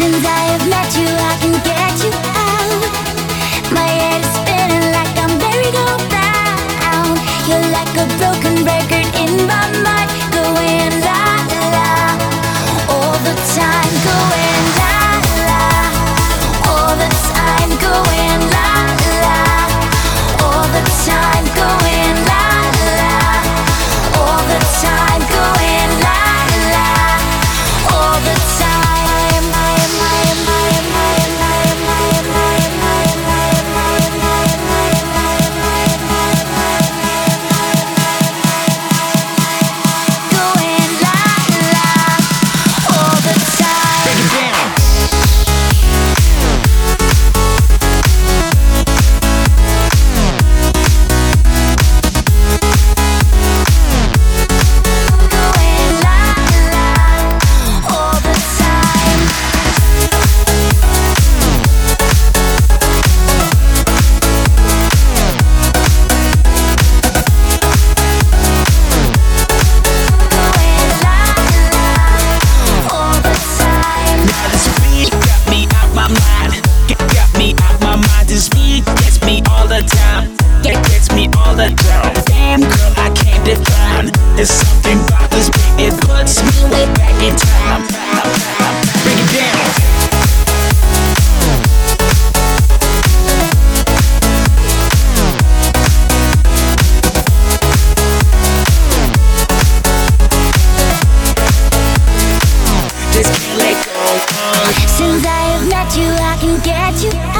Since I have met you, I can get you out. My head is spinning like I'm merry-go-round. You're like a broken record in my mind, going la la all the time, going la la all the time, going la la all the time, going la la all the time, going la la all the time. Damn girl, I can't define. There's something about this beat, it puts me way back in time. Break it down. Just can't let go. Since I have met you, I can get you